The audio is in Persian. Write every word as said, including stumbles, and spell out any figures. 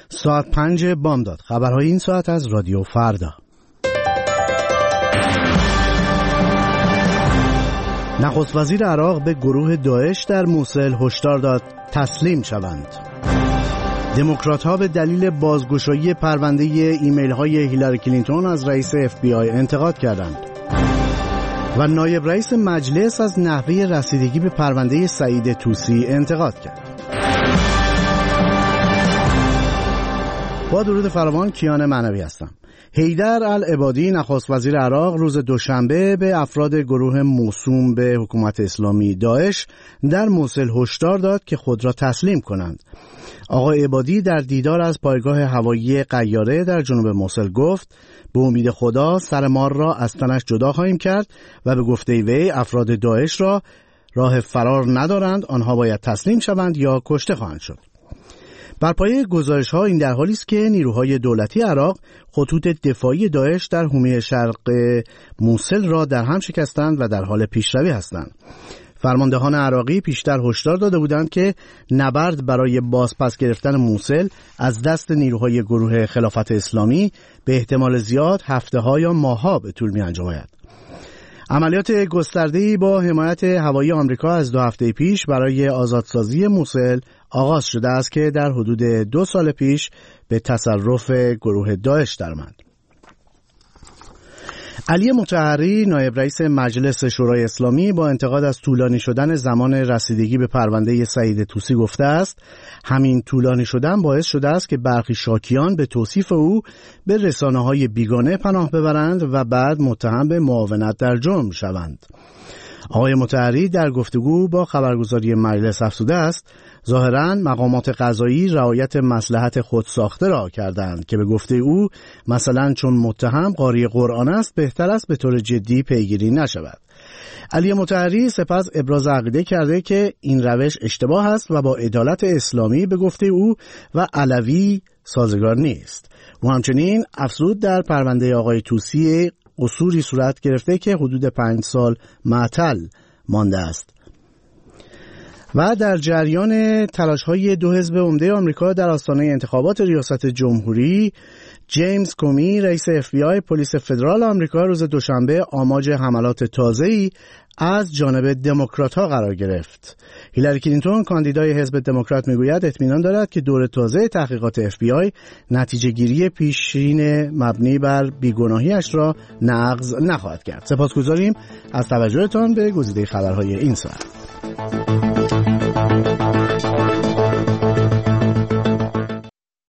ساعت پنج بامداد. خبرهای این ساعت از رادیو فردا. نخست وزیر عراق به گروه داعش در موصل هشدار داد تسلیم شوند. دموکرات‌ها به دلیل بازگشایی پرونده ایمیل های هیلاری کلینتون از رئیس اف بی آی انتقاد کردند. و نایب رئیس مجلس از نحوه رسیدگی به پرونده سعید طوسی انتقاد کرد. با درود فراوان، کیان معنوی هستم. حیدر العبادی نخست وزیر عراق روز دوشنبه به افراد گروه موسوم به حکومت اسلامی داعش در موصل هشدار داد که خود را تسلیم کنند. آقای عبادی در دیدار از پایگاه هوایی قیاره در جنوب موصل گفت به امید خدا سر مار را از تنش جدا خواهیم کرد و به گفته وی افراد داعش را راه فرار ندارند، آنها باید تسلیم شوند یا کشته خواهند شد. بر پایه گزارش‌ها این در حالی است که نیروهای دولتی عراق خطوط دفاعی داعش در حومه شرق موصل را در هم شکستند و در حال پیشروی هستند. فرماندهان عراقی پیشتر هشدار داده بودند که نبرد برای بازپس گرفتن موصل از دست نیروهای گروه خلافت اسلامی به احتمال زیاد هفته‌ها یا ماه‌ها به طول می‌انجامد. عملیات گسترده‌ای با حمایت هوایی آمریکا از دو هفته پیش برای آزادسازی موصل آغاز شده است که در حدود دو سال پیش به تصرف گروه داعش درآمد. علی مطهری نایب رئیس مجلس شورای اسلامی با انتقاد از طولانی شدن زمان رسیدگی به پرونده سعید طوسی گفته است همین طولانی شدن باعث شده است که برخی شاکیان به توصیف او به رسانه‌های بیگانه پناه ببرند و بعد متهم به معاونت در جرم شوند. آقای مطهری در گفتگو با خبرگزاری مجلس افزوده است ظاهراً مقامات قضایی رعایت مصلحت خود ساخته را کردند که به گفته او مثلا چون متهم قاری قرآن است بهتر است به طور جدی پیگیری نشود. علی مطهری سپس ابراز عقیده کرده که این روش اشتباه است و با عدالت اسلامی به گفته او و علوی سازگار نیست. او همچنین افزود در پرونده آقای طوسی قصوری صورت گرفته که حدود پنج سال معطل مانده است. و در جریان تلاش‌های دو حزب عمده آمریکا در آستانه انتخابات ریاست جمهوری، جیمز کومی رئیس اف بی آی پلیس فدرال آمریکا روز دوشنبه آماج حملات تازه‌ای از جانب دموکرات‌ها قرار گرفت. هیلاری کلینتون کاندیدای حزب دموکرات میگوید اطمینان دارد که دور تازه تحقیقات اف بی آی نتیجه گیری پیشین مبنی بر بیگناهیش را نقض نخواهد کرد. سپاسگزاریم از توجهتان به گزیده خبرهای این ساعت.